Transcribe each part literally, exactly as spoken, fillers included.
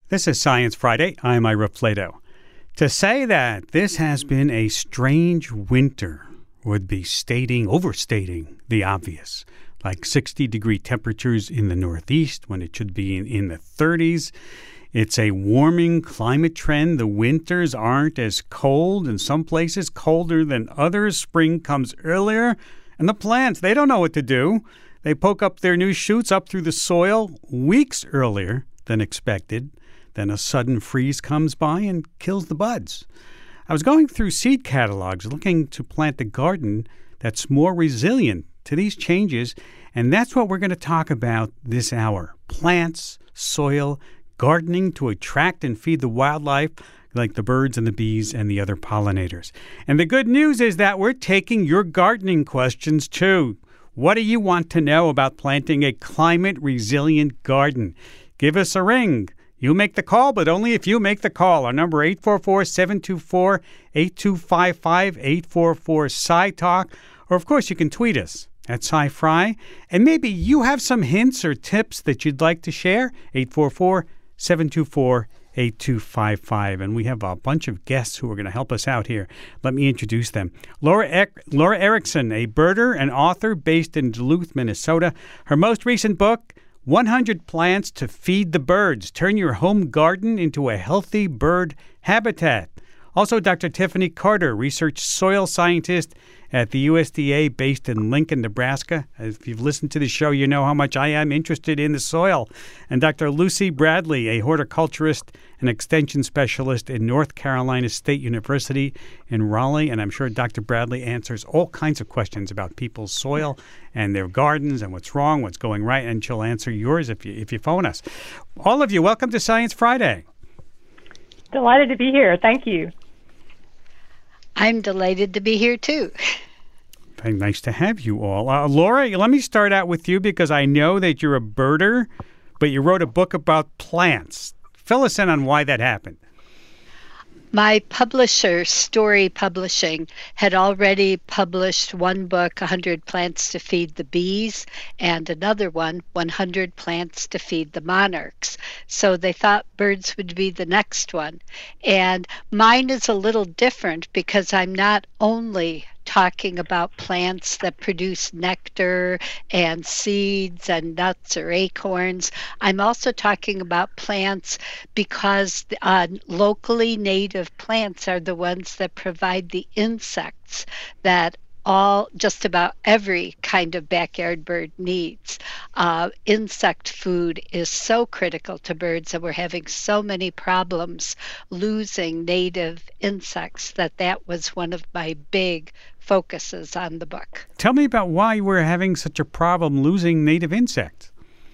This is Science Friday. I'm Ira Flato. To say that this has been a strange winter would be stating, overstating the obvious. Like sixty degree temperatures in the Northeast when it should be in, in the thirties. It's a warming climate trend. The winters aren't as cold. In some places, colder than others. Spring comes earlier. And the plants, they don't know what to do. They poke up their new shoots up through the soil weeks earlier than expected. Then a sudden freeze comes by and kills the buds. I was going through seed catalogs looking to plant a garden that's more resilient to these changes, and that's what we're going to talk about this hour. Plants, soil, gardening to attract and feed the wildlife like the birds and the bees and the other pollinators. And the good news is that we're taking your gardening questions too. What do you want to know about planting a climate-resilient garden? Give us a ring. You make the call, but only if you make the call. Our number eight four four, seven two four, eight two five five, eight four four, SciTalk. Or, of course, you can tweet us at SciFri. And maybe you have some hints or tips that you'd like to share. eight four four, seven two four, eight two five five. And we have a bunch of guests who are going to help us out here. Let me introduce them. Laura, e- Laura Erickson, a birder and author based in Duluth, Minnesota. Her most recent book, one hundred Plants to Feed the Birds. Turn your home garden into a healthy bird habitat. Also, Doctor Tiffany Carter, research soil scientist at the U S D A based in Lincoln, Nebraska. If you've listened to the show, you know how much I am interested in the soil. And Doctor Lucy Bradley, a horticulturist and extension specialist in North Carolina State University in Raleigh. And I'm sure Doctor Bradley answers all kinds of questions about people's soil and their gardens and what's wrong, what's going right. And she'll answer yours if you, if you phone us. All of you, welcome to Science Friday. Delighted to be here. Thank you. I'm delighted to be here, too. Very nice to have you all. Uh, Laura, let me start out with you because I know that you're a birder, but you wrote a book about plants. Fill us in on why that happened. My publisher, Story Publishing, had already published one book, one hundred Plants to Feed the Bees, and another one, one hundred Plants to Feed the Monarchs. So they thought birds would be the next one. And mine is a little different because I'm not only talking about plants that produce nectar and seeds and nuts or acorns. I'm also talking about plants because uh, locally native plants are the ones that provide the insects that all, just about every kind of backyard bird needs. Uh, insect food is so critical to birds, and we're having so many problems losing native insects that that was one of my big focuses on the book. Tell me about why we're having such a problem losing native insects.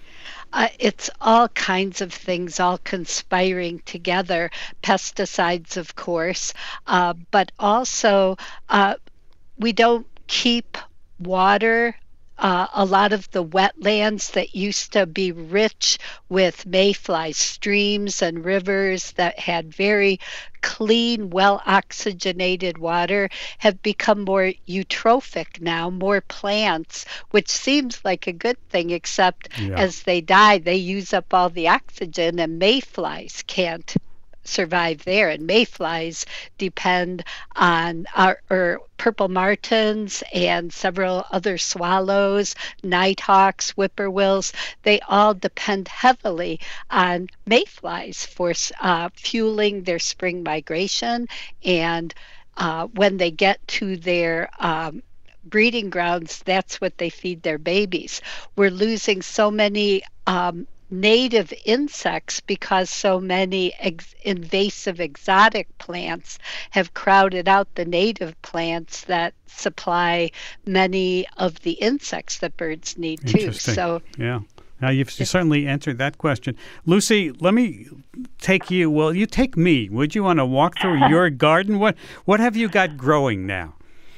Uh, it's all kinds of things all conspiring together. Pesticides, of course, uh, but also uh, we don't keep water. Uh, a lot of the wetlands that used to be rich with mayflies, streams and rivers that had very clean, well-oxygenated water have become more eutrophic now, more plants, which seems like a good thing, except yeah. as they die, they use up all the oxygen and mayflies can't survive there, and mayflies depend on our or purple martins and several other swallows, nighthawks, whippoorwills. They all depend heavily on mayflies for uh, fueling their spring migration, and uh, when they get to their um, breeding grounds, that's what they feed their babies. We're losing so many um, native insects because so many ex- invasive exotic plants have crowded out the native plants that supply many of the insects that birds need too. So yeah. Now, you've certainly answered that question. Lucy, let me take you, well, you take me. Would you want to walk through your garden? What What have you got growing now?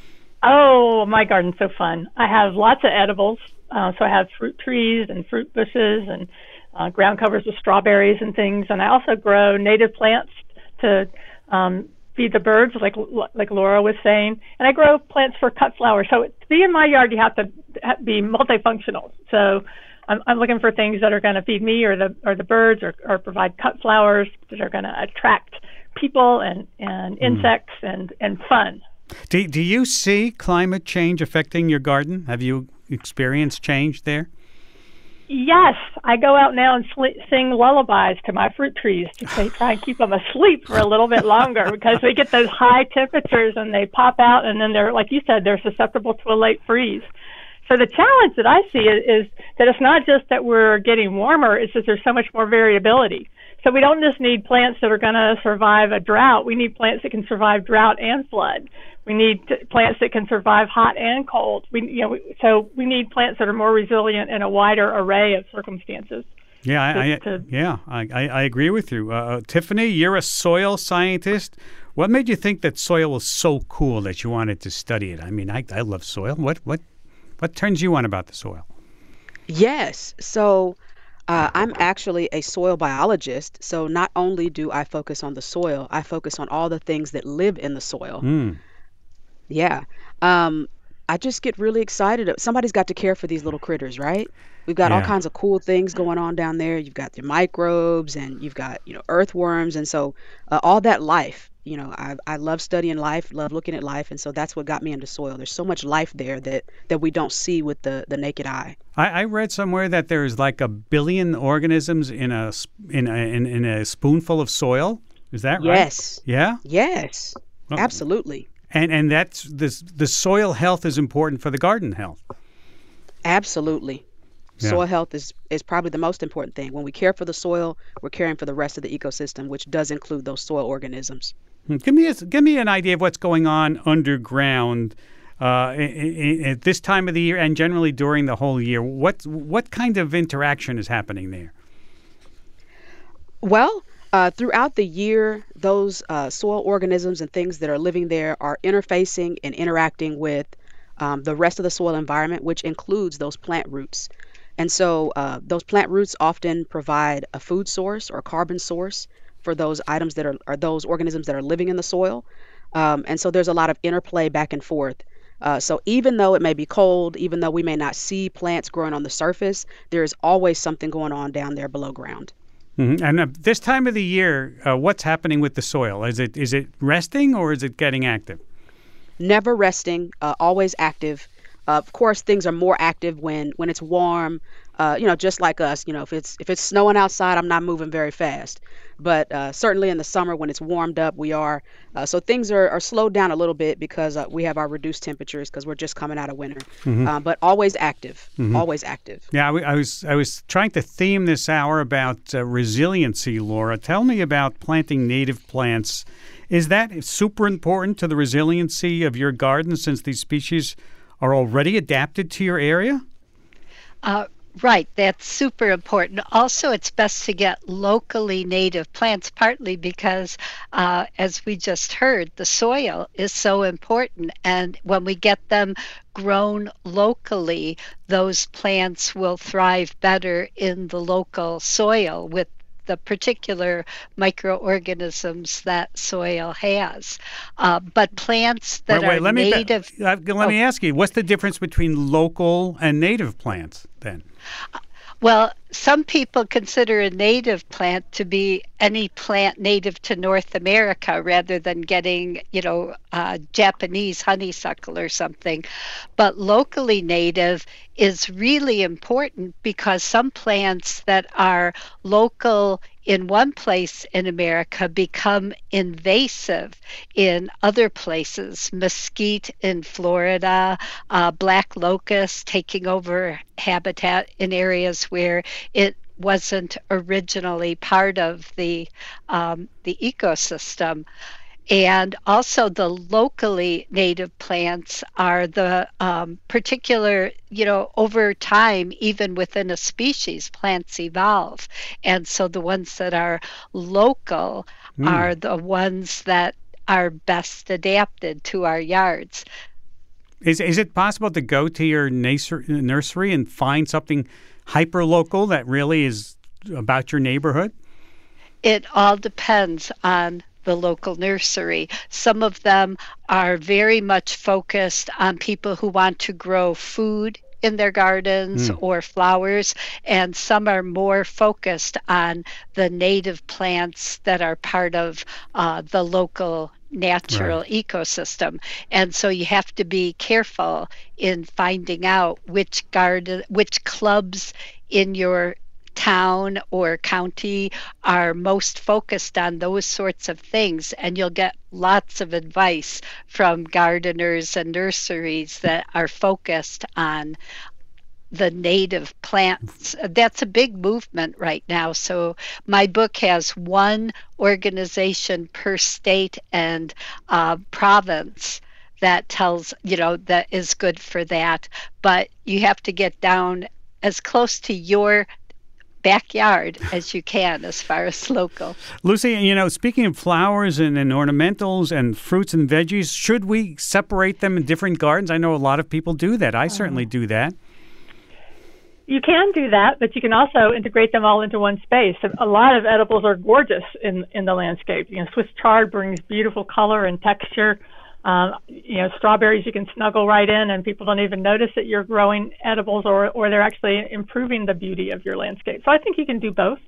Oh, my garden's so fun. I have lots of edibles. Uh, so I have fruit trees and fruit bushes and uh, ground covers with strawberries and things. And I also grow native plants to um, feed the birds, like like Laura was saying. And I grow plants for cut flowers. So to be in my yard, you have to be multifunctional. So I'm, I'm looking for things that are going to feed me or the or the birds or, or provide cut flowers that are going to attract people and, and Mm. insects and, and fun. Do, do you see climate change affecting your garden? Have you experienced change there? Yes, I go out now and sli sing lullabies to my fruit trees to say, try and keep them asleep for a little bit longer because we get those high temperatures and they pop out and then they're, like you said, they're susceptible to a late freeze. So the challenge that I see is, is that it's not just that we're getting warmer, it's that there's so much more variability. So we don't just need plants that are going to survive a drought. We need plants that can survive drought and flood. We need t- plants that can survive hot and cold. We, you know, we, so we need plants that are more resilient in a wider array of circumstances. Yeah, I, I, to- yeah, I, I I agree with you. Uh, Tiffany, you're a soil scientist. What made you think that soil was so cool that you wanted to study it? I mean, I, I love soil. What what what turns you on about the soil? Yes. So uh, I'm actually a soil biologist. So not only do I focus on the soil, I focus on all the things that live in the soil. Mm. Yeah. Um, I just get really excited. Somebody's got to care for these little critters, right? We've got all Yeah. kinds of cool things going on down there. You've got the microbes and you've got, you know, earthworms. And so uh, all that life, you know, I, I love studying life, love looking at life. And so that's what got me into soil. There's so much life there that, that we don't see with the, the naked eye. I, I read somewhere that there's like a billion organisms in a s- in a in, in a spoonful of soil. Is that right? Yes. Yeah. Yes. Oh. Absolutely. And and that's this the soil health is important for the garden health. Absolutely. Yeah. Soil health is, is probably the most important thing. When we care for the soil, we're caring for the rest of the ecosystem, which does include those soil organisms. Hmm. Give me a, give me an idea of what's going on underground uh, i- i- at this time of the year and generally during the whole year. What what kind of interaction is happening there? Well, uh, throughout the year, those uh, soil organisms and things that are living there are interfacing and interacting with um, the rest of the soil environment, which includes those plant roots. And so uh, those plant roots often provide a food source or carbon source for those items that are, are those organisms that are living in the soil. Um, and so there's a lot of interplay back and forth. Uh, so even though it may be cold, even though we may not see plants growing on the surface, there is always something going on down there below ground. Mhm. And uh, this time of the year, uh, what's happening with the soil? Is it is it resting or is it getting active? Never resting, uh, always active. Uh, of course, things are more active when when it's warm. Uh, you know, just like us. You know, if it's if it's snowing outside, I'm not moving very fast. But uh, certainly in the summer when it's warmed up, we are. Uh, so things are, are slowed down a little bit because uh, we have our reduced temperatures because we're just coming out of winter. Uh, but always active, always active. Yeah, I, w- I was I was trying to theme this hour about uh, resiliency, Laura. Tell me about planting native plants. Is that super important to the resiliency of your garden since these species are already adapted to your area? Uh, right, that's super important. Also, it's best to get locally native plants, partly because, uh, as we just heard, the soil is so important. And when we get them grown locally, those plants will thrive better in the local soil with the particular microorganisms that soil has. Uh, but plants that wait, wait, are let me native... uh, let me ask you, what's the difference between local and native plants then? Well, some people consider a native plant to be any plant native to North America rather than getting, you know, uh, Japanese honeysuckle or something. But locally native is really important because some plants that are local in one place in America become invasive in other places. Mesquite in Florida, uh, black locust taking over habitat in areas where it wasn't originally part of the um, the ecosystem. And also the locally native plants are the um, particular, you know, over time, even within a species, plants evolve. And so the ones that are local Mm. are the ones that are best adapted to our yards. Is is it possible to go to your nurser- nursery and find something hyper local that really is about your neighborhood? It all depends on the local nursery. Some of them are very much focused on people who want to grow food in their gardens Mm. or flowers, and some are more focused on the native plants that are part of uh, the local natural Right. ecosystem. And so you have to be careful in finding out which garden, which clubs in your town or county are most focused on those sorts of things, and you'll get lots of advice from gardeners and nurseries that are focused on the native plants. That's a big movement right now. So my book has one organization per state and uh, province that tells, you know, that is good for that. But you have to get down as close to your backyard as you can as far as local. Lucy, you know, speaking of flowers and, and ornamentals and fruits and veggies, should we separate them in different gardens? I know a lot of people do that. I certainly do that. You can do that, but you can also integrate them all into one space. A lot of edibles are gorgeous in, in the landscape. You know, Swiss chard brings beautiful color and texture. Um, you know, strawberries you can snuggle right in, and people don't even notice that you're growing edibles, or, or they're actually improving the beauty of your landscape. So I think you can do both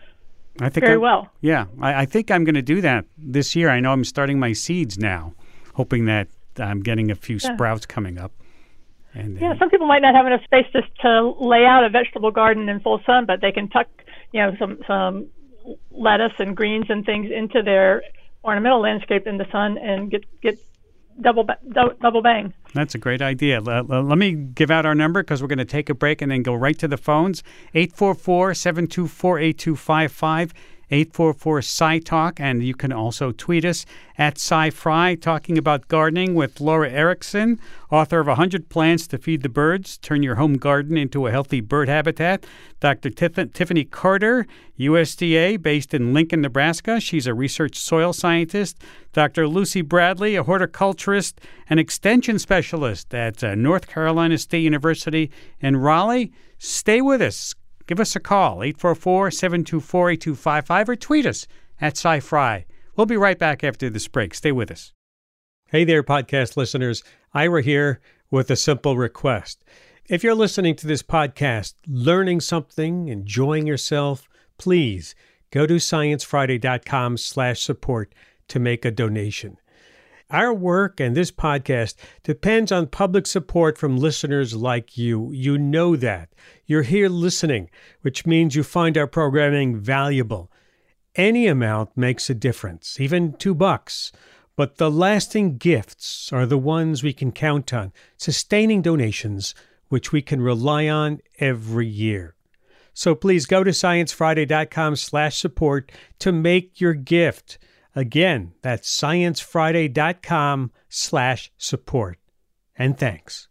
I think very I, well. Yeah, I, I think I'm going to do that this year. I know I'm starting my seeds now, hoping that I'm getting a few Yeah. sprouts coming up. And Yeah, then- some people might not have enough space just to lay out a vegetable garden in full sun, but they can tuck, you know, some some lettuce and greens and things into their ornamental landscape in the sun and get get double ba- dou- double bang. That's a great idea. L- l- let me give out our number because we're going to take a break and then go right to the phones. eight four four, seven two four, eight two five five, eight four four, S C I Talk. And you can also tweet us at SciFry, talking about gardening with Laura Erickson, author of one hundred Plants to Feed the Birds, Turn Your Home Garden into a Healthy Bird Habitat. Doctor Tiff- Tiffany Carter, U S D A, based in Lincoln, Nebraska. She's a research soil scientist. Doctor Lucy Bradley, a horticulturist and extension specialist at uh, North Carolina State University in Raleigh. Stay with us. Give us a call, eight four four, seven two four, eight two five five, or tweet us at SciFry. We'll be right back after this break. Stay with us. Hey there, podcast listeners. Ira here with a simple request. If you're listening to this podcast, learning something, enjoying yourself, please go to sciencefriday.com slash support to make a donation. Our work and this podcast depends on public support from listeners like you. You know that. You're here listening, which means you find our programming valuable. Any amount makes a difference, even two bucks. But the lasting gifts are the ones we can count on, sustaining donations, which we can rely on every year. So please go to sciencefriday.com slash support to make your gift. Again, that's sciencefriday.com slash support. And thanks.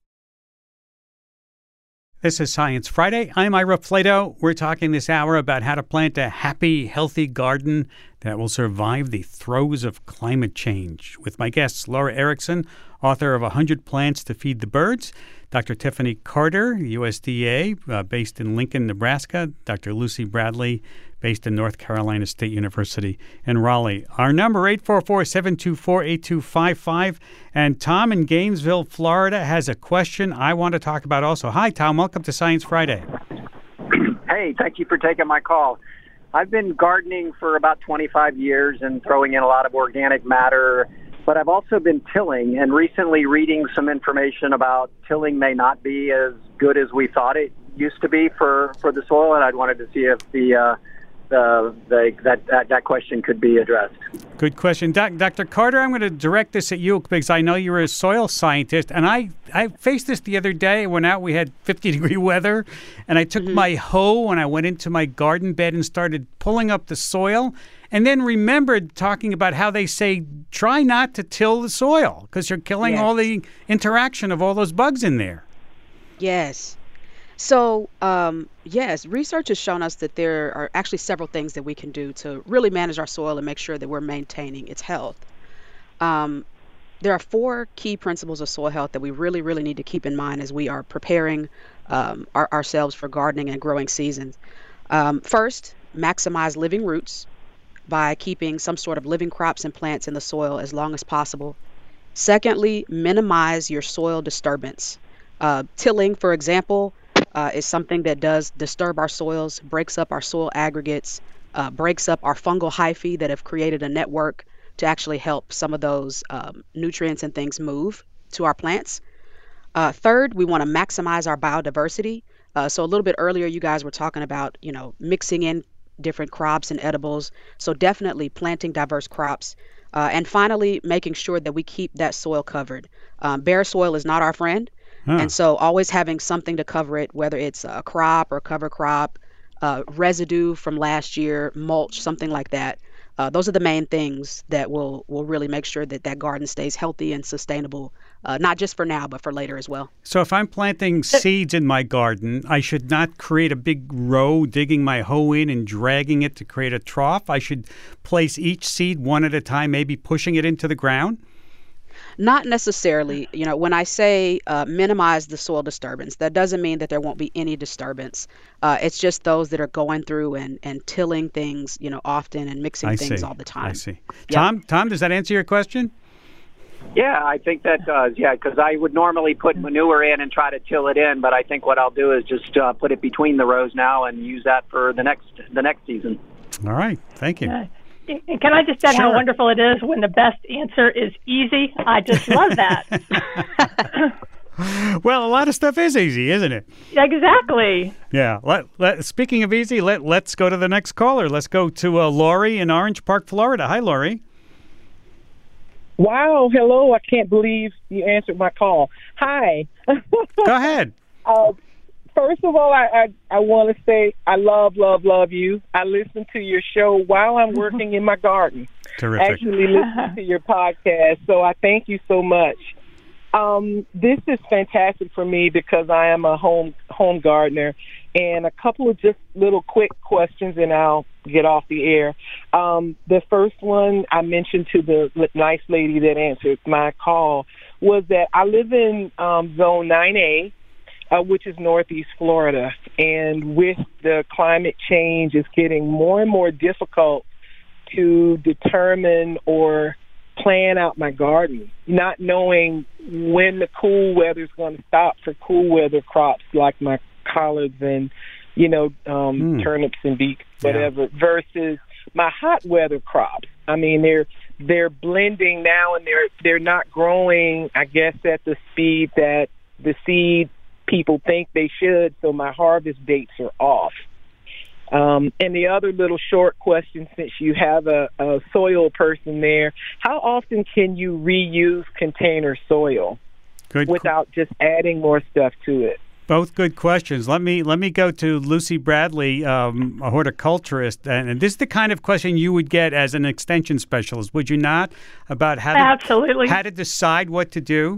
This is Science Friday. I'm Ira Flato. We're talking this hour about how to plant a happy, healthy garden that will survive the throes of climate change. With my guests, Laura Erickson, author of one hundred Plants to Feed the Birds, Doctor Tiffany Carter, U S D A, uh, based in Lincoln, Nebraska, Doctor Lucy Bradley, based in North Carolina State University in Raleigh. Our number, eight four four, seven two four, eight two five five. And Tom in Gainesville, Florida, has a question I want to talk about also. Hi, Tom. Welcome to Science Friday. Hey, thank you for taking my call. I've been gardening for about twenty-five years and throwing in a lot of organic matter, but I've also been tilling and recently reading some information about tilling may not be as good as we thought it used to be for, for the soil, and I wanted to see if the uh, the, the that, that that question could be addressed. Good question. Doc, Doctor Carter, I'm going to direct this at you because I know you're a soil scientist, and I, I faced this the other day. I went out, we had fifty degree weather, and I took mm-hmm. my hoe and I went into my garden bed and started pulling up the soil, and then remembered talking about how they say try not to till the soil because you're killing Yes. all the interaction of all those bugs in there. Yes. So, um, yes, research has shown us that there are actually several things that we can do to really manage our soil and make sure that we're maintaining its health. Um, there are four key principles of soil health that we really, really need to keep in mind as we are preparing um, our, ourselves for gardening and growing seasons. Um, first, maximize living roots by keeping some sort of living crops and plants in the soil as long as possible. Secondly, minimize your soil disturbance Uh, tilling, for example, uh, is something that does disturb our soils, breaks up our soil aggregates, uh, breaks up our fungal hyphae that have created a network to actually help some of those um, nutrients and things move to our plants. Uh, third, we want to maximize our biodiversity. Uh, so a little bit earlier, you guys were talking about, you know, mixing in different crops and edibles. So definitely planting diverse crops. Uh, and finally, making sure that we keep that soil covered. Um, bare soil is not our friend. Huh. And so always having something to cover it, whether it's a crop or cover crop, uh, residue from last year, mulch, something like that. Uh, those are the main things that will will really make sure that that garden stays healthy and sustainable, uh, not just for now, but for later as well. So if I'm planting seeds in my garden, I should not create a big row, digging my hoe in and dragging it to create a trough. I should place each seed one at a time, maybe pushing it into the ground. Not necessarily. You know, when I say uh, minimize the soil disturbance, that doesn't mean that there won't be any disturbance. Uh, it's just those that are going through and, and tilling things, you know, often and mixing I things see. all the time. I see. Yeah. Tom, Tom, does that answer your question? Yeah, I think that does. Yeah, because I would normally put manure in and try to till it in, but I think what I'll do is just uh, put it between the rows now and use that for the next the next season. All right. Thank you. Uh, and can I just add Sure. how wonderful it is when the best answer is easy? I just love that. Well, a lot of stuff is easy, isn't it? Exactly. Yeah. Let, let, speaking of easy, let, let's go to the next caller. Let's go to uh, Lori in Orange Park, Florida. Hi, Lori. Wow, hello. I can't believe you answered my call. Hi. Go ahead. Uh, first of all, I, I, I want to say I love, love, love you. I listen to your show while I'm working in my garden. Terrific. Actually listen to your podcast, so I thank you so much. Um, this is fantastic for me because I am a home home gardener, and a couple of just little quick questions, and I'll get off the air. Um, the first one I mentioned to the nice lady that answered my call was that I live in um, Zone nine A, uh, which is Northeast Florida, and with the climate change, it's getting more and more difficult to determine or plan out my garden, not knowing when the cool weather is going to stop for cool weather crops like my collards and, you know, um, mm. turnips and beets, whatever, yeah. versus my hot weather crops. I mean, they're they're blending now, and they're they're not growing, I guess, at the speed that the seed people think they should. So my harvest dates are off. Um, and the other little short question, since you have a, a soil person there, how often can you reuse container soil Good. without just adding more stuff to it? Both good questions. Let me let me go to Lucy Bradley, um, a horticulturist, and, and this is the kind of question you would get as an extension specialist, would you not? About how to, Absolutely. how to decide what to do.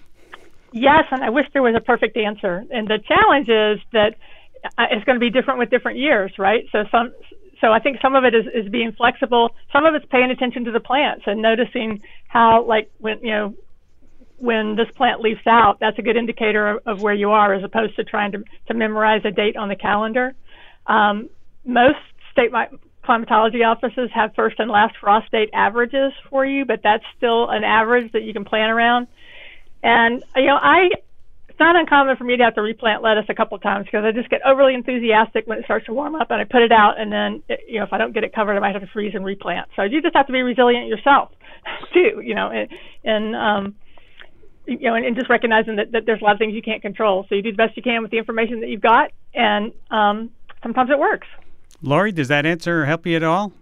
Yes, and I wish there was a perfect answer. And the challenge is that uh, it's going to be different with different years, right? So some, so I think some of it is, is being flexible. Some of it's paying attention to the plants and noticing how, like when you know. when this plant leaves out, that's a good indicator of, of where you are, as opposed to trying to, to memorize a date on the calendar. Um, most state mi- climatology offices have first and last frost date averages for you, but that's still an average that you can plan around. And, you know, I, it's not uncommon for me to have to replant lettuce a couple of times because I just get overly enthusiastic when it starts to warm up, and I put it out, and then, it, you know, if I don't get it covered, I might have to freeze and replant. So you just have to be resilient yourself, too, you know, and, and um, you know, and, and just recognizing that, that there's a lot of things you can't control. So you do the best you can with the information that you've got, and um, sometimes it works. Lori, does that answer help you at all?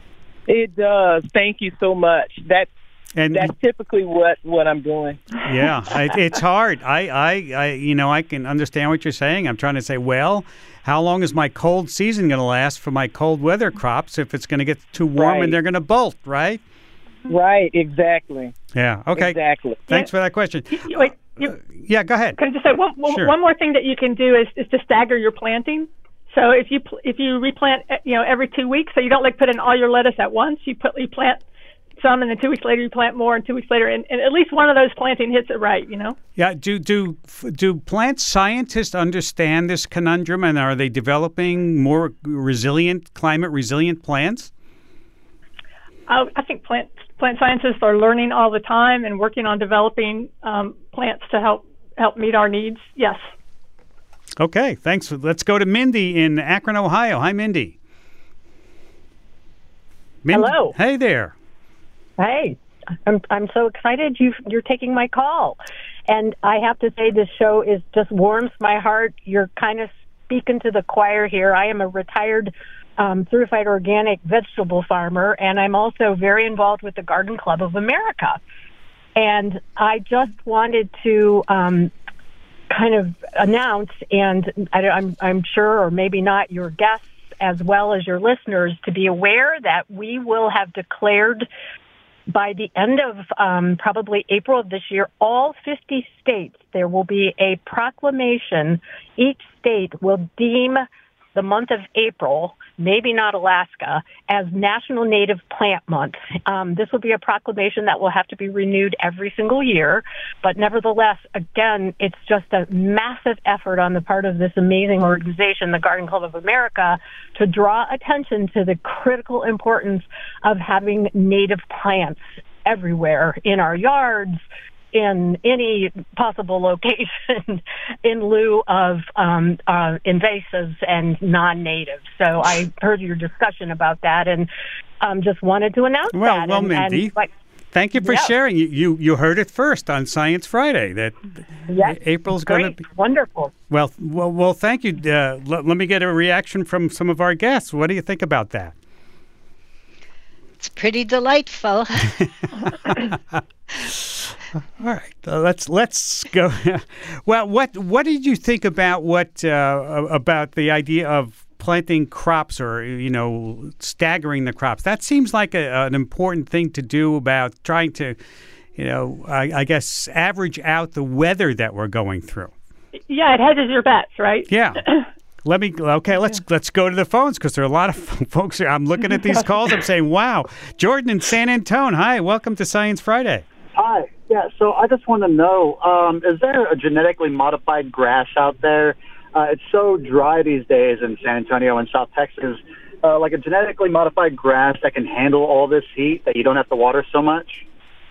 It does. Thank you so much. That's and that's typically what, what I'm doing. Yeah, I, it's hard. I, I, I, you know, I can understand what you're saying. I'm trying to say, well, how long is my cold season going to last for my cold weather crops if it's going to get too warm Right. and they're going to bolt, right? Right, exactly. Yeah, okay. Exactly. Thanks Yeah. for that question. You, wait, you, Uh, yeah, go ahead. can I just say one, one, Sure. one more thing that you can do is, is to stagger your planting. So if you pl- if you replant, uh, you know, every two weeks, so you don't like put in all your lettuce at once. You put you plant some, and then two weeks later you plant more, and two weeks later, and, and at least one of those planting hits it right. You know. Yeah, do do do plant scientists understand this conundrum, and are they developing more resilient, climate resilient plants? Uh, I think plant plant scientists are learning all the time and working on developing um, plants to help help meet our needs, yes. Okay, thanks. Let's go to Mindy in Akron, Ohio. Hi, Mindy. Mindy. Hello. Hey there. Hey, I'm I'm so excited you you're taking my call, and I have to say this show is just warms my heart. You're kind of speaking to the choir here. I am a retired um, certified organic vegetable farmer, and I'm also very involved with the Garden Club of America. And I just wanted to um, kind of announce, and I, I'm I'm sure, or maybe not, your guests as well as your listeners to be aware that we will have declared by the end of um, probably April of this year, all fifty states, there will be a proclamation. Each state will deem the month of April, maybe not Alaska, as National Native Plant Month. Um, this will be a proclamation that will have to be renewed every single year. But nevertheless, again, it's just a massive effort on the part of this amazing organization, the Garden Club of America, to draw attention to the critical importance of having native plants everywhere in our yards, in any possible location, in lieu of um, uh, invasives and non-natives. So I heard your discussion about that, and um, just wanted to announce well, that. Well, and, Mindy, and, like, thank you for yeah. sharing. You, you you heard it first on Science Friday that yes, April's going to great, be wonderful. Well, well, well. Thank you. Uh, let, let me get a reaction from some of our guests. What do you think about that? It's pretty delightful. All right, uh, let's let's go. Well, what what did you think about what uh, about the idea of planting crops, or you know, staggering the crops? That seems like a, an important thing to do about trying to, you know, I, I guess average out the weather that we're going through. Yeah, it hedges your bets, right? Yeah. Let me okay. Let's let's go to the phones because there are a lot of folks here. I'm looking at these calls. I'm saying, wow. Jordan in San Antonio. Hi, welcome to Science Friday. Hi. Yeah, so I just want to know, um, is there a genetically modified grass out there? Uh, it's so dry these days in San Antonio and South Texas. Uh, like a genetically modified grass that can handle all this heat, that you don't have to water so much?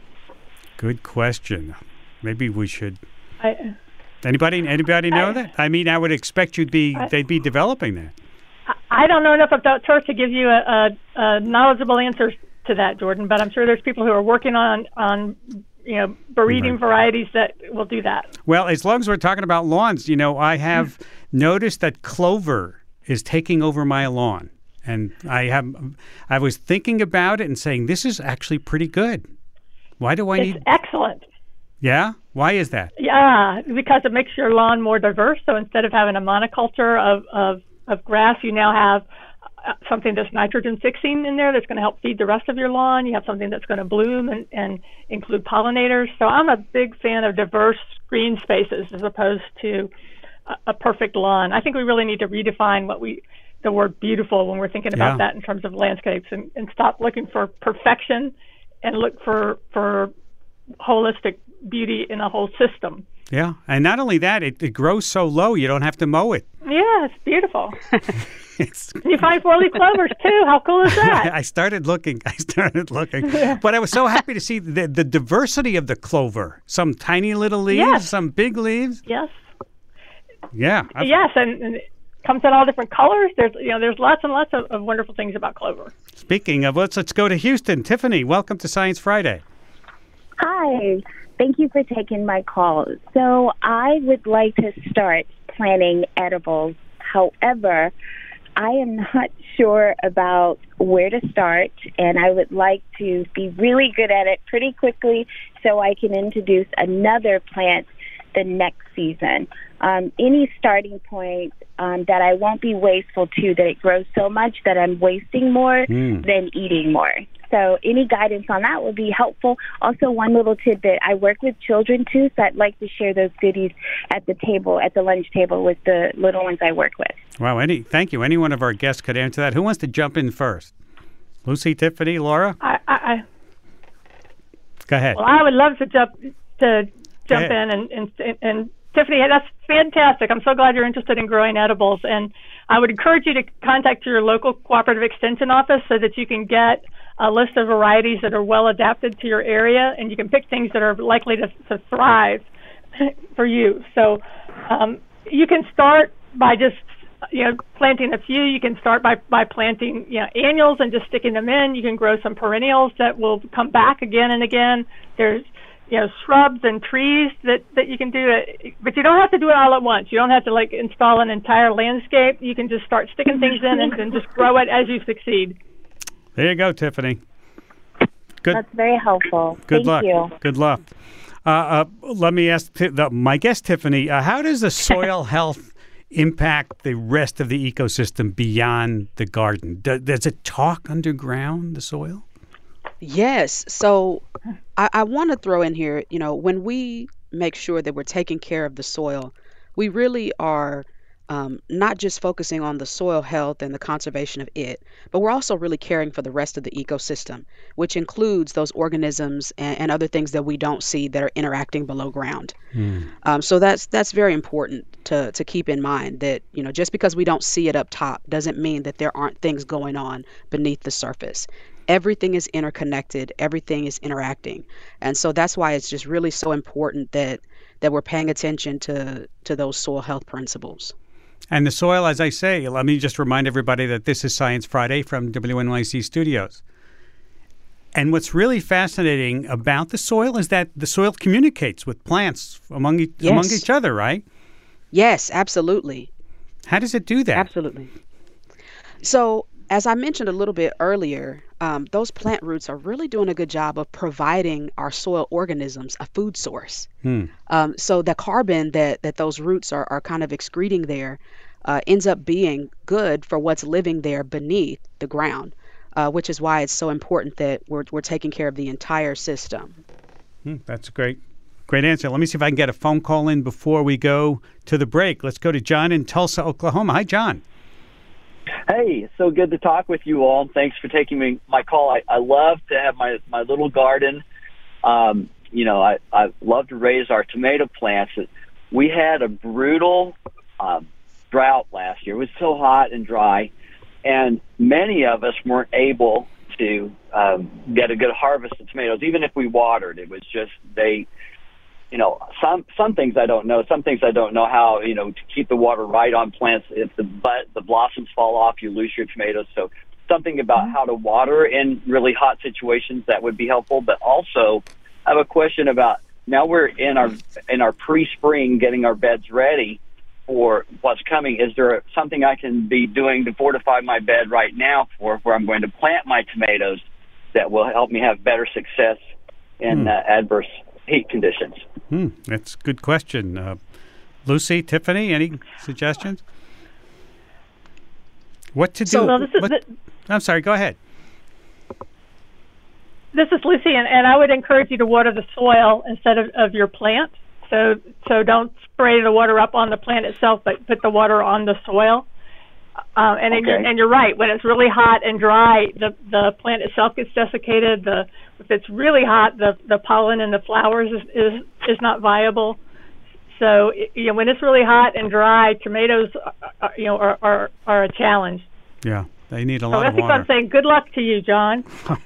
Good question. Maybe we should... I, Anybody anybody know I, that? I mean, I would expect you'd be I, they'd be developing that. I don't know enough about turf to give you a, a, a knowledgeable answer to that, Jordan, but I'm sure there's people who are working on, on you know, breeding right. varieties that will do that. Well, as long as we're talking about lawns, you know, I have noticed that clover is taking over my lawn. And I have, I was thinking about it and saying, this is actually pretty good. Why do I it's need... It's excellent. Yeah? Why is that? Yeah, because it makes your lawn more diverse. So instead of having a monoculture of, of, of grass, you now have something that's nitrogen fixing in there that's going to help feed the rest of your lawn. You have something that's going to bloom and, and include pollinators. So I'm a big fan of diverse green spaces as opposed to a, a perfect lawn. I think we really need to redefine what we the word beautiful when we're thinking about yeah. that in terms of landscapes, and, and stop looking for perfection and look for for holistic beauty in a whole system. Yeah, and not only that, it, it grows so low you don't have to mow it. Yeah, it's beautiful. It's... You find four-leaf clovers too. How cool is that? I started looking. I started looking, but I was so happy to see the the diversity of the clover. Some tiny little leaves, yes. some big leaves. Yes. Yeah. I've... Yes, and, and it comes in all different colors. There's you know there's lots and lots of, of wonderful things about clover. Speaking of, let's let's go to Houston. Tiffany, welcome to Science Friday. Hi. Thank you for taking my call. So I would like to start planting edibles. However, I am not sure about where to start, and I would like to be really good at it pretty quickly so I can introduce another plant the next season. Um, any starting point um, that I won't be wasteful to, that it grows so much that I'm wasting more mm. than eating more. So any guidance on that would be helpful. Also, one little tidbit, I work with children too, so I'd like to share those goodies at the table, at the lunch table with the little ones I work with. Wow, any thank you. Any one of our guests could answer that. Who wants to jump in first? Lucy, Tiffany, Laura? I, I, Go ahead. Well, I would love to jump to jump in and, and and Tiffany, that's fantastic. I'm so glad you're interested in growing edibles, and I would encourage you to contact your local cooperative extension office so that you can get a list of varieties that are well adapted to your area, and you can pick things that are likely to, to thrive for you. So um, you can start by just you know planting a few. You can start by by planting you know annuals and just sticking them in. You can grow some perennials that will come back again and again. There's you know shrubs and trees that that you can do it, but you don't have to do it all at once. You don't have to like install an entire landscape. You can just start sticking things in and then just grow it as you succeed. There you go, Tiffany. Good. That's very helpful. Good Thank luck. you. Good luck. Uh, uh, let me ask t- the, my guest, Tiffany, uh, how does the soil health impact the rest of the ecosystem beyond the garden? Do, does it talk underground, the soil? Yes. So I, I want to throw in here, you know, when we make sure that we're taking care of the soil, we really are um, not just focusing on the soil health and the conservation of it, but we're also really caring for the rest of the ecosystem, which includes those organisms and, and other things that we don't see that are interacting below ground. Mm. Um, so that's that's very important to to keep in mind that, you know, just because we don't see it up top doesn't mean that there aren't things going on beneath the surface. Everything is interconnected, everything is interacting. And so that's why it's just really so important that that we're paying attention to to those soil health principles. And the soil, as I say, let me just remind everybody that this is Science Friday from W N Y C Studios. And what's really fascinating about the soil is that the soil communicates with plants among, e- Yes. among each other, right? Yes, absolutely. How does it do that? Absolutely. So, as I mentioned a little bit earlier, um, those plant roots are really doing a good job of providing our soil organisms a food source. Hmm. Um, so the carbon that, that those roots are, are kind of excreting there uh, ends up being good for what's living there beneath the ground, uh, which is why it's so important that we're, we're taking care of the entire system. Hmm, that's a great, great answer. Let me see if I can get a phone call in before we go to the break. Let's go to John in Tulsa, Oklahoma. Hi, John. Hey, so good to talk with you all. Thanks for taking me my call. I, I love to have my, my little garden. Um, you know, I, I love to raise our tomato plants. We had a brutal um, drought last year. It was so hot and dry, and many of us weren't able to um, get a good harvest of tomatoes, even if we watered. It was just they you know, some some things I don't know. Some things I don't know how, you know, to keep the water right on plants. If the but the blossoms fall off, you lose your tomatoes. So something about how to water in really hot situations that would be helpful. But also, I have a question about now we're in our in our pre-spring, getting our beds ready for what's coming. Is there something I can be doing to fortify my bed right now for where I'm going to plant my tomatoes that will help me have better success in Hmm. uh, adverse heat conditions? Hmm, that's a good question. Uh, Lucy, Tiffany, any suggestions? What to do? So, well, this is what- the- I'm sorry, go ahead. This is Lucy, and, and I would encourage you to water the soil instead of, of your plant. So so don't spray the water up on the plant itself, but put the water on the soil. Uh, and and, you're, Okay. and you're right. When it's really hot and dry, the the plant itself gets desiccated. The if it's really hot, the the pollen in the flowers is is, is not viable. So you know when it's really hot and dry, tomatoes are, are, you know are, are are a challenge. Yeah, they need a So lot I of think water. I'm saying good luck to you, John.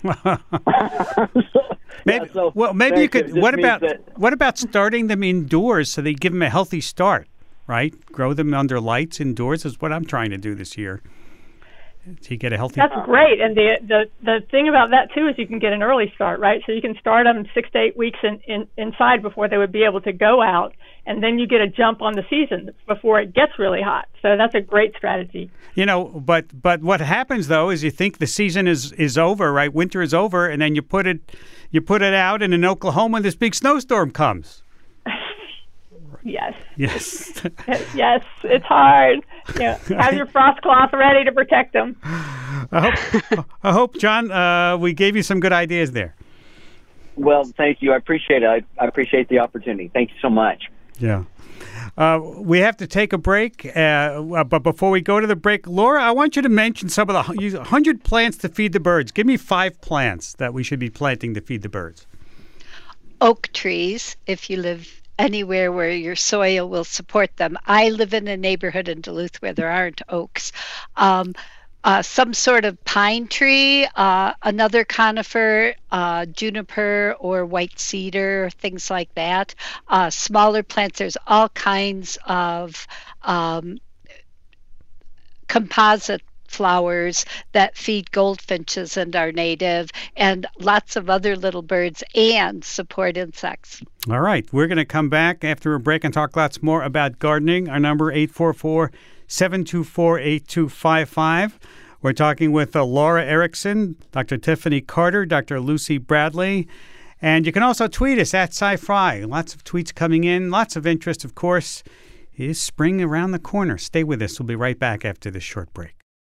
Maybe, Yeah, so well, maybe you thanks. It could. just What means about that- what about starting them indoors so they give them a healthy start? Right, grow them under lights indoors is what I'm trying to do this year. To get a healthy. That's great, and the the the thing about that too is you can get an early start, right? So you can start them six to eight weeks in, in inside before they would be able to go out, and then you get a jump on the season before it gets really hot. So that's a great strategy. You know, but but what happens though is you think the season is, is over, right? Winter is over, and then you put it you put it out, and in Oklahoma this big snowstorm comes. Yes, Yes. yes, it's hard. You know, have your frost cloth ready to protect them. I hope I hope John, uh, we gave you some good ideas there. Well, thank you. I appreciate it. I, I appreciate the opportunity. Thank you so much. Yeah. Uh, we have to take a break, uh, but before we go to the break, Laura, I want you to mention some of the hu- one hundred plants to feed the birds. Give me five plants that we should be planting to feed the birds. Oak trees, if you live anywhere where your soil will support them. I live in a neighborhood in Duluth where there aren't oaks. Um, uh, some sort of pine tree, uh, another conifer, uh, juniper or white cedar, things like that. Uh, smaller plants, there's all kinds of um, composite flowers that feed goldfinches and are native, and lots of other little birds and support insects. All right. We're going to come back after a break and talk lots more about gardening. Our number, eight four four, seven two four, eight two five five. We're talking with uh, Laura Erickson, Doctor Tiffany Carter, Doctor Lucy Bradley. And you can also tweet us at SciFri. Lots of tweets coming in. Lots of interest, of course. It is spring around the corner. Stay with us. We'll be right back after this short break.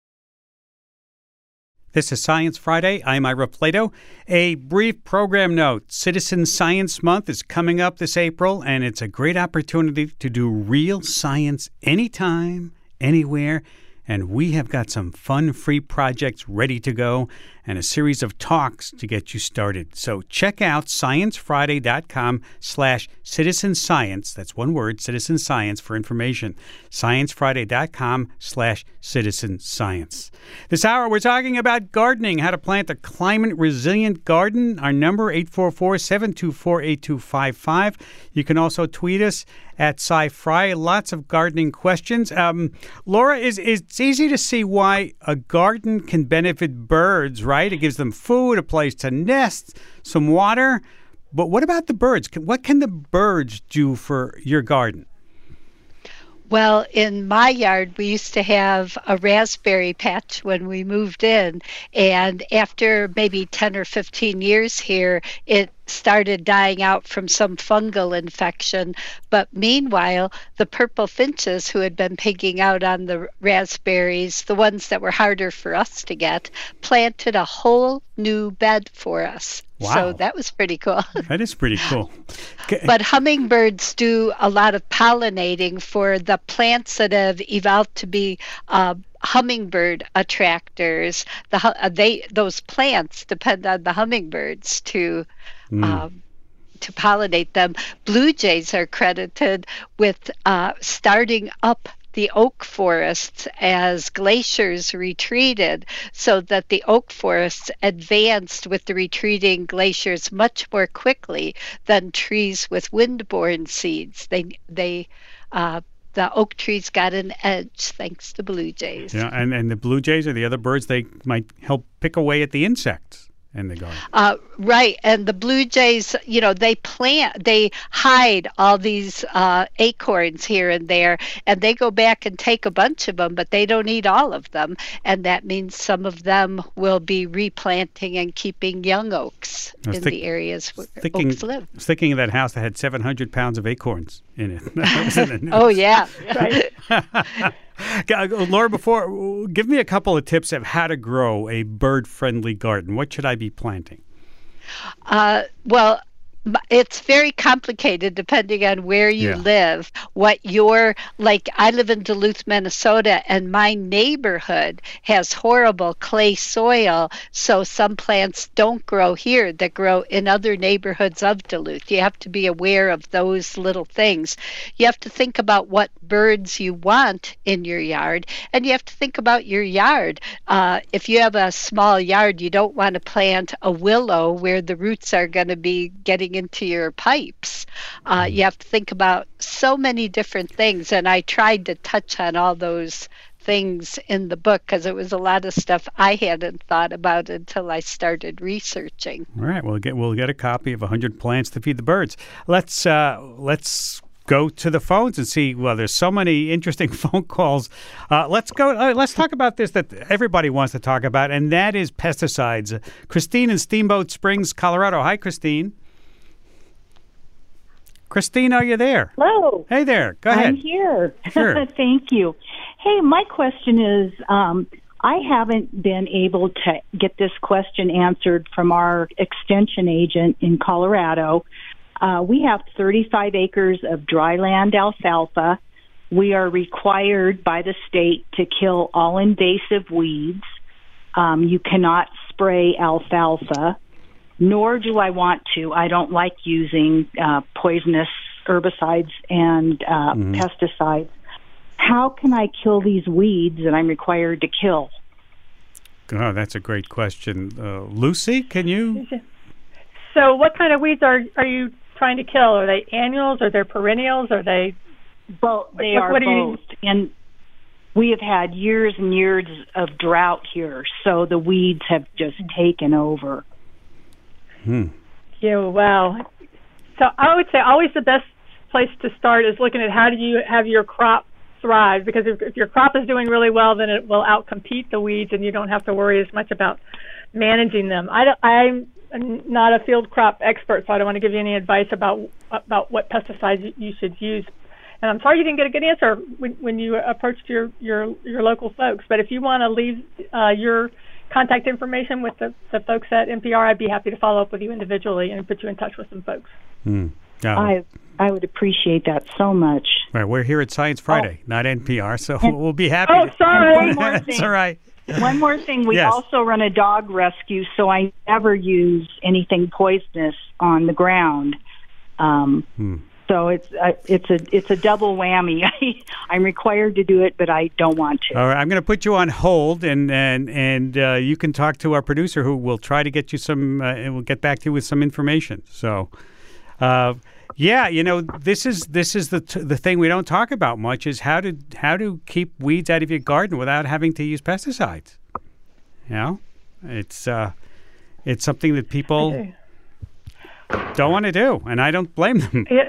This is Science Friday. I'm Ira Flatow. A brief program note. Citizen Science Month is coming up this April, and it's a great opportunity to do real science anytime, anywhere. And we have got some fun free projects ready to go and a series of talks to get you started. So check out sciencefriday.com slash citizen science. That's one word, citizen science, for information. sciencefriday.com slash citizen science. This hour, we're talking about gardening, how to plant a climate-resilient garden. Our number, eight four four, seven two four, eight two five five. You can also tweet us at SciFri. Lots of gardening questions. Um, Laura, is, is it's easy to see why a garden can benefit birds, right? It gives them food, a place to nest, some water. But what about the birds? What can the birds do for your garden? Well, in my yard, we used to have a raspberry patch when we moved in. And after maybe ten or fifteen years here, it started dying out from some fungal infection. But meanwhile, the purple finches who had been pigging out on the raspberries, the ones that were harder for us to get, planted a whole new bed for us. Wow. So that was pretty cool. That is pretty cool. But hummingbirds do a lot of pollinating for the plants that have evolved to be uh, hummingbird attractors. The they those plants depend on the hummingbirds to mm. um, to pollinate them. Blue jays are credited with uh, starting up the oak forests as glaciers retreated, so that the oak forests advanced with the retreating glaciers much more quickly than trees with wind-borne seeds. They they uh, the oak trees got an edge thanks to blue jays. Yeah, and, and the blue jays are the other birds. They might help pick away at the insects in the garden. Uh, right, and the blue jays, you know, they plant, they hide all these uh, acorns here and there, and they go back and take a bunch of them, but they don't eat all of them, and that means some of them will be replanting and keeping young oaks in think, the areas where thinking, oaks live. I was thinking of that house that had seven hundred pounds of acorns in it. Oh, yeah. Right. Laura, before, give me a couple of tips of how to grow a bird-friendly garden. What should I be planting? Uh, well, it's very complicated depending on where you yeah. live, what your, like I live in Duluth, Minnesota, and my neighborhood has horrible clay soil, so some plants don't grow here that grow in other neighborhoods of Duluth. You have to be aware of those little things. You have to think about what birds you want in your yard, and you have to think about your yard. Uh, if you have a small yard, you don't want to plant a willow where the roots are going to be getting into your pipes. Uh, you have to think about so many different things, and I tried to touch on all those things in the book because it was a lot of stuff I hadn't thought about until I started researching. All right, we'll get we'll get a copy of one hundred Plants to Feed the Birds. Let's uh, let's go to the phones and see. Well, there's so many interesting phone calls. Uh, let's go. Uh, let's talk about this that everybody wants to talk about, and that is pesticides. Christine in Steamboat Springs, Colorado. Hi, Christine. Christine, are you there? Hello. Hey there. Go ahead. I'm here. Sure. Thank you. Hey, my question is, um, I haven't been able to get this question answered from our extension agent in Colorado. Uh, we have thirty-five acres of dryland alfalfa. We are required by the state to kill all invasive weeds. Um, you cannot spray alfalfa. Nor do I want to. I don't like using uh, poisonous herbicides and uh, mm-hmm. pesticides. How can I kill these weeds that I'm required to kill? Oh, that's a great question. Uh, Lucy, can you? So what kind of weeds are are you trying to kill? Are they annuals? Are they perennials? Are they both? They what, are what both. You... And we have had years and years of drought here, so the weeds have just taken over. Hmm. Yeah, wow. So I would say always the best place to start is looking at how do you have your crop thrive, because if, if your crop is doing really well, then it will outcompete the weeds and you don't have to worry as much about managing them. I don't, I'm not a field crop expert, so I don't want to give you any advice about about what pesticides you should use. And I'm sorry you didn't get a good answer when, when you approached your, your, your local folks. But if you want to leave uh, your contact information with the, the folks at N P R, I'd be happy to follow up with you individually and put you in touch with some folks. Hmm. Yeah. I I would appreciate that so much. Right, we're here at Science Friday, oh. not N P R, so and, we'll be happy. Oh, to... sorry. One more thing. It's all right. One more thing. We yes. also run a dog rescue, so I never use anything poisonous on the ground. Um, hmm. So it's uh, it's a it's a double whammy. I'm required to do it, but I don't want to. All right, I'm going to put you on hold, and and and uh, you can talk to our producer, who will try to get you some, uh, and we'll get back to you with some information. So, uh, yeah, you know, this is this is the t- the thing we don't talk about much is how to how to keep weeds out of your garden without having to use pesticides. You know, it's uh, it's something that people don't want to do, and I don't blame them. Yeah.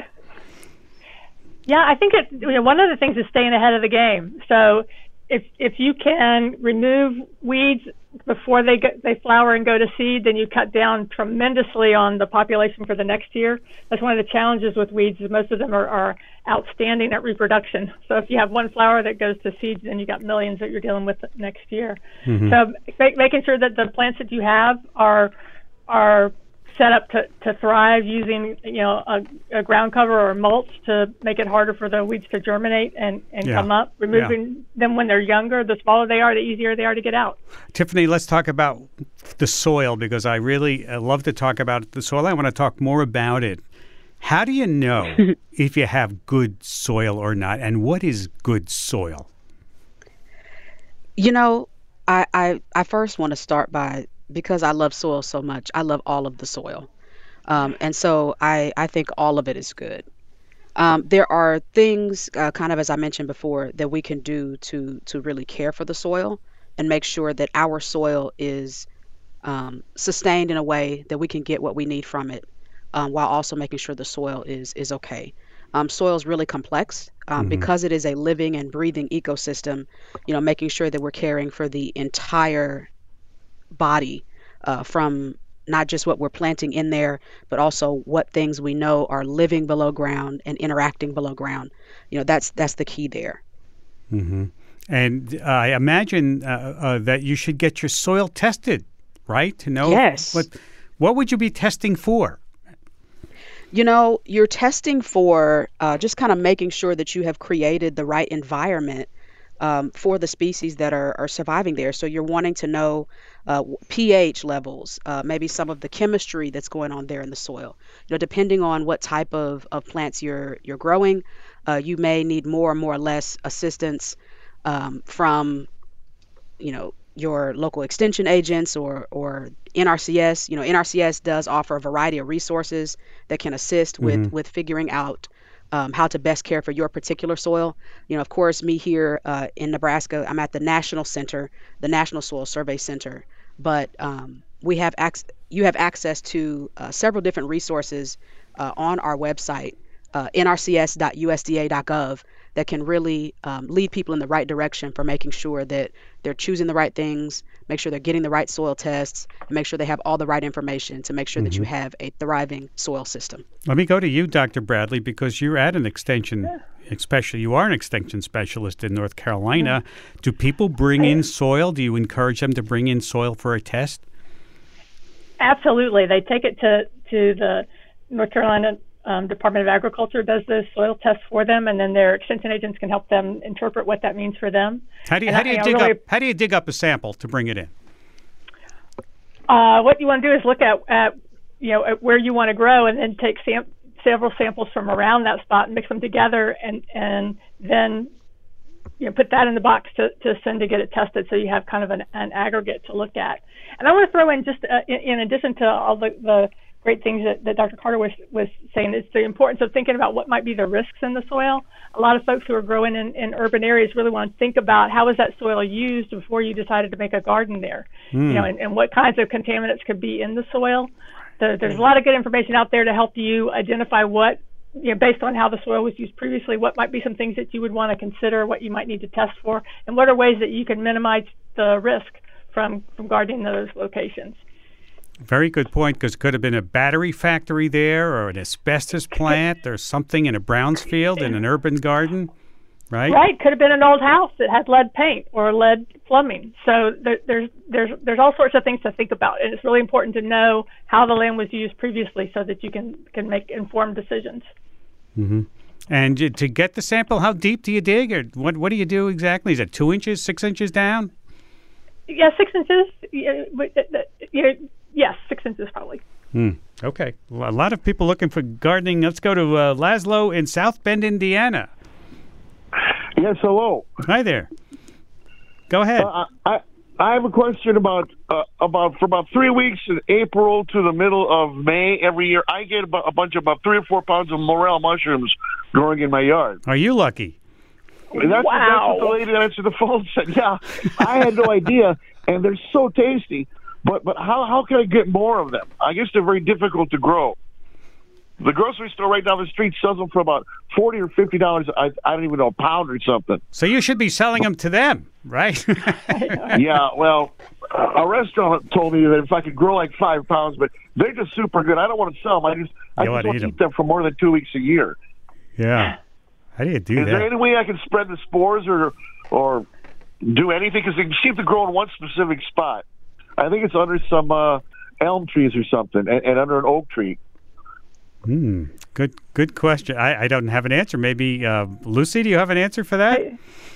Yeah, I think it, you know, one of the things is staying ahead of the game. So if if you can remove weeds before they get, they flower and go to seed, then you cut down tremendously on the population for the next year. That's one of the challenges with weeds is most of them are, are outstanding at reproduction. So if you have one flower that goes to seed, then you got millions that you're dealing with next year. Mm-hmm. So make, making sure that the plants that you have are are set up to, to thrive using, you know, a, a ground cover or mulch to make it harder for the weeds to germinate and, and yeah. come up. Removing yeah. them when they're younger, the smaller they are, the easier they are to get out. Tiffany, let's talk about the soil, because I really uh, love to talk about the soil. I want to talk more about it. How do you know if you have good soil or not, and what is good soil? You know, I, I, I first want to start by, because I love soil so much, I love all of the soil. Um, and so I, I think all of it is good. Um, there are things, uh, kind of as I mentioned before, that we can do to to really care for the soil and make sure that our soil is um, sustained in a way that we can get what we need from it, um, while also making sure the soil is is okay. Um, soil is really complex um, mm-hmm. because it is a living and breathing ecosystem. You know, making sure that we're caring for the entire body, uh, from not just what we're planting in there, but also what things we know are living below ground and interacting below ground. You know, that's that's the key there. Mm-hmm. And uh, I imagine uh, uh, that you should get your soil tested, right? To know yes. what what would you be testing for? You know, you're testing for uh, just kind of making sure that you have created the right environment Um, for the species that are, are surviving there. So you're wanting to know uh, pH levels, uh, maybe some of the chemistry that's going on there in the soil. You know, depending on what type of, of plants you're you're growing, uh, you may need more or more or less assistance um, from, you know, your local extension agents or or N R C S. You know, N R C S does offer a variety of resources that can assist with mm-hmm. with figuring out Um, how to best care for your particular soil. You know, of course, me here uh, in Nebraska, I'm at the National Center, the National Soil Survey Center. But um, we have ac- you have access to uh, several different resources uh, on our website, uh, N R C S dot U S D A dot gov, that can really um, lead people in the right direction for making sure that they're choosing the right things, make sure they're getting the right soil tests, and make sure they have all the right information to make sure mm-hmm. that you have a thriving soil system. Let me go to you, Doctor Bradley, because you're at an extension, yeah. especially you are an extension specialist in North Carolina. Mm-hmm. Do people bring in soil? Do you encourage them to bring in soil for a test? Absolutely. They take it to, to the North Carolina Um, Department of Agriculture does those soil tests for them, and then their extension agents can help them interpret what that means for them. How do you, how do you, I, dig, really, up, how do you dig up a sample to bring it in? Uh, what you want to do is look at, at you know at where you want to grow, and then take sam- several samples from around that spot and mix them together, and and then you know, put that in the box to, to send to get it tested, so you have kind of an, an aggregate to look at. And I want to throw in just uh, in, in addition to all the, the great things that, that Doctor Carter was, was saying, it's the importance of thinking about what might be the risks in the soil. A lot of folks who are growing in, in urban areas really want to think about how is that soil used before you decided to make a garden there, mm. you know, and, and what kinds of contaminants could be in the soil. So there's a lot of good information out there to help you identify what, you know, based on how the soil was used previously, what might be some things that you would want to consider, what you might need to test for, and what are ways that you can minimize the risk from, from gardening those locations. Very good point, because it could have been a battery factory there or an asbestos plant or something in a brownfield in an urban garden, right? Right. Could have been an old house that had lead paint or lead plumbing. So there, there's there's there's all sorts of things to think about, and it's really important to know how the land was used previously so that you can, can make informed decisions. Mm-hmm. And to get the sample, how deep do you dig, or what what do you do exactly? Is it two inches, six inches down? Yeah, six inches. Yeah, yeah, yes, six inches probably. Hmm. Okay. Well, a lot of people looking for gardening. Let's go to uh, Laszlo in South Bend, Indiana. Yes, hello. Hi there. Go ahead. Uh, I I have a question about uh, about for about three weeks in April to the middle of May every year. I get about a bunch of about three or four pounds of morel mushrooms growing in my yard. Are you lucky? And that's, wow. that's what the lady that answered the phone said. Yeah, I had no idea, and they're so tasty. But but how how can I get more of them? I guess they're very difficult to grow. The grocery store right down the street sells them for about forty or fifty dollars. I I don't even know, a pound or something. So you should be selling them to them, right? Yeah. Well, a restaurant told me that if I could grow like five pounds, but they're just super good. I don't want to sell them. I just I You just wanna want eat to them. eat them for more than two weeks a year. Yeah. How do you do Is that? there any way I can spread the spores or or do anything? Because they seem to grow in one specific spot. I think it's under some uh, elm trees or something, and, and under an oak tree. Hmm. Good. Good question. I, I don't have an answer. Maybe uh, Lucy, do you have an answer for that?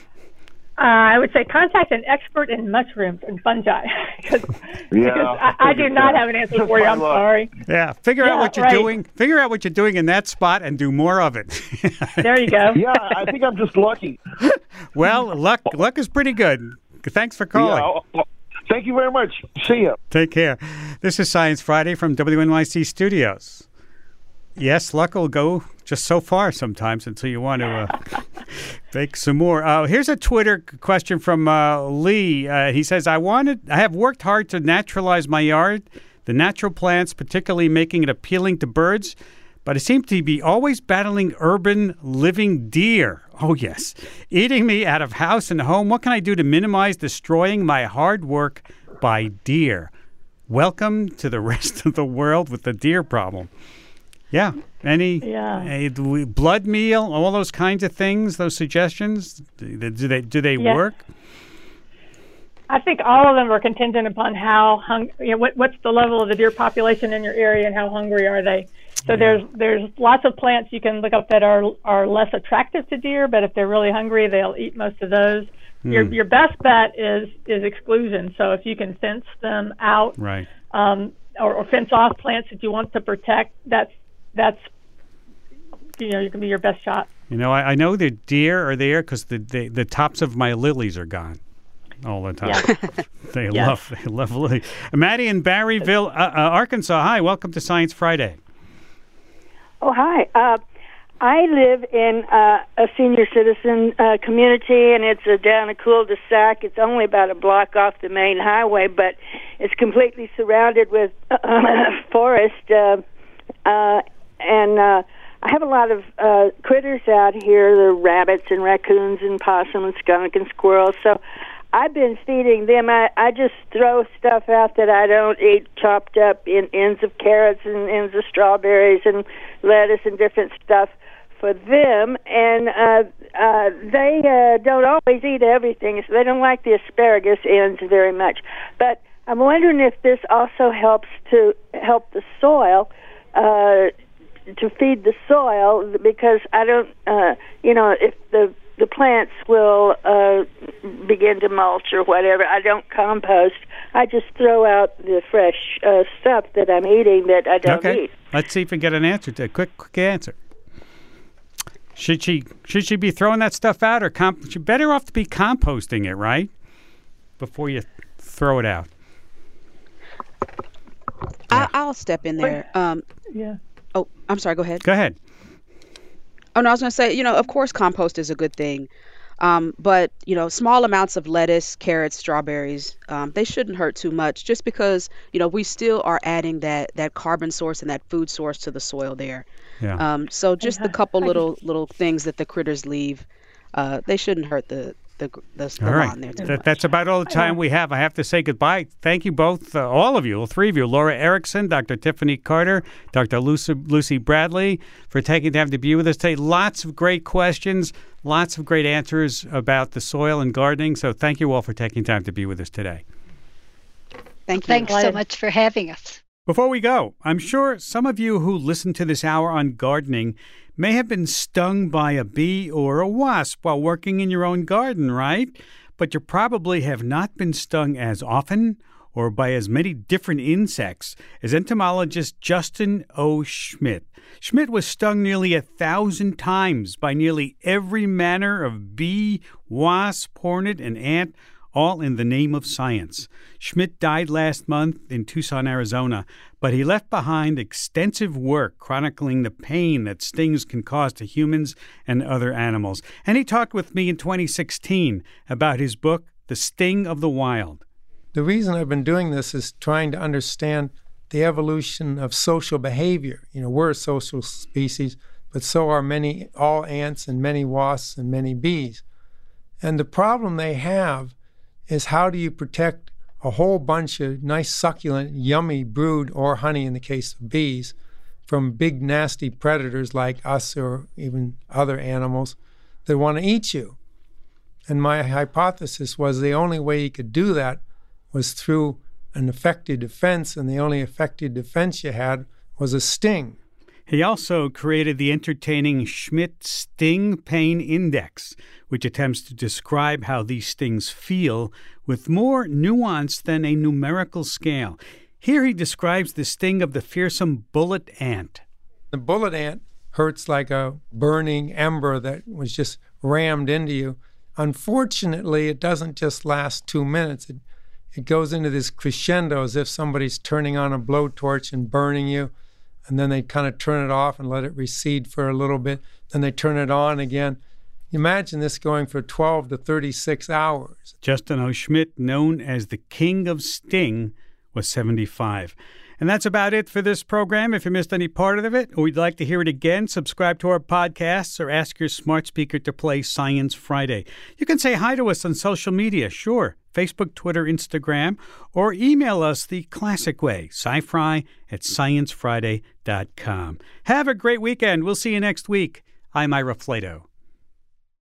Uh, I would say contact an expert in mushrooms and fungi, because Yeah, I, I do not have an answer Just for you. my I'm luck. sorry. Yeah. Figure out Yeah, what you're right. doing. Figure out what you're doing in that spot and do more of it. There you go. Yeah, I think I'm just lucky. Well, luck luck is pretty good. Thanks for calling. Yeah, oh, thank you very much. See ya. Take care. This is Science Friday from W N Y C Studios. Yes, luck will go just so far sometimes until you want to uh, bake some more. Uh, here's a Twitter question from uh, Lee. Uh, he says, I wanted, I have worked hard to naturalize my yard, the natural plants, particularly making it appealing to birds, but I seem to be always battling urban living deer. Oh, yes. Eating me out of house and home. What can I do to minimize destroying my hard work by deer? Welcome to the rest of the world with the deer problem. Yeah. Any Yeah. uh, do we- blood meal, all those kinds of things, those suggestions, do do they do they Yeah. work? I think all of them are contingent upon how hung, you know, what, what's the level of the deer population in your area and how hungry are they. So there's there's lots of plants you can look up that are are less attractive to deer, but if they're really hungry, they'll eat most of those. Your Hmm. your best bet is is exclusion. So if you can fence them out, Right. um, or, or fence off plants that you want to protect, that's that's you know you can be your best shot. You know, I, I know the deer are there because the, the the tops of my lilies are gone all the time. Yeah. They Yes. love they love lilies. Maddie in Barryville, uh, uh, Arkansas. Hi, welcome to Science Friday. Oh, hi. Uh, I live in uh, a senior citizen uh, community, and it's uh, down a cul-de-sac. It's only about a block off the main highway, but it's completely surrounded with uh, forest. Uh, uh, and uh, I have a lot of uh, critters out here, the rabbits and raccoons and possum and skunk and squirrels. So I've been feeding them. I, I just throw stuff out that I don't eat, chopped up in ends of carrots and ends of strawberries and lettuce and different stuff for them. And uh, uh, they uh, don't always eat everything, so they don't like the asparagus ends very much. But I'm wondering if this also helps to help the soil, uh, to feed the soil, because I don't, uh, you know, if the the plants will uh, begin to mulch or whatever. I don't compost. I just throw out the fresh uh, stuff that I'm eating that I don't okay. eat. Let's see if we get an answer to a quick quick answer. Should she should she be throwing that stuff out, or comp- she's better off to be composting it, right? Before you throw it out. I, I'll step in there. Um, Yeah. oh, I'm sorry. Go ahead. Go ahead. Oh, no, I was going to say, you know, of course, compost is a good thing. Um, but, you know, small amounts of lettuce, carrots, strawberries, um, they shouldn't hurt too much just because, you know, we still are adding that, that carbon source and that food source to the soil there. Yeah. Um, so just I- the couple I little little things that the critters leave, uh, they shouldn't hurt the, the, the, the All right. lawn there too That, much. that's about all the time we have. I have to say goodbye. Thank you both, uh, all of you, all three of you, Laura Erickson, Doctor Tiffany Carter, Doctor Lucy, Lucy Bradley, for taking time to be with us today. Lots of great questions, lots of great answers about the soil and gardening. So thank you all for taking time to be with us today. Thank you. Thanks so much for having us. Before we go, I'm sure some of you who listen to this hour on gardening may have been stung by a bee or a wasp while working in your own garden, right? But you probably have not been stung as often or by as many different insects as entomologist Justin O. Schmidt. Schmidt was stung nearly a thousand times by nearly every manner of bee, wasp, hornet, and ant, all in the name of science. Schmidt died last month in Tucson, Arizona, but he left behind extensive work chronicling the pain that stings can cause to humans and other animals. And he talked with me in twenty sixteen about his book, The Sting of the Wild. The reason I've been doing this is trying to understand the evolution of social behavior. You know, we're a social species, but so are many, all ants and many wasps and many bees. And the problem they have is how do you protect a whole bunch of nice, succulent, yummy brood or honey in the case of bees from big, nasty predators like us or even other animals that want to eat you. And my hypothesis was the only way you could do that was through an effective defense, and the only effective defense you had was a sting. He also created the entertaining Schmidt Sting Pain Index, which attempts to describe how these stings feel with more nuance than a numerical scale. Here he describes the sting of the fearsome bullet ant. The bullet ant hurts like a burning ember that was just rammed into you. Unfortunately, it doesn't just last two minutes. It, it goes into this crescendo as if somebody's turning on a blowtorch and burning you. And then they kind of turn it off and let it recede for a little bit. Then they turn it on again. Imagine this going for twelve to thirty-six hours. Justin O. Schmidt, known as the King of Sting, was seventy-five. And that's about it for this program. If you missed any part of it or you'd like to hear it again, subscribe to our podcasts or ask your smart speaker to play Science Friday. You can say hi to us on social media, sure. Facebook, Twitter, Instagram, or email us the classic way, sci-fri at science friday dot com. Have a great weekend. We'll see you next week. I'm Ira Flato.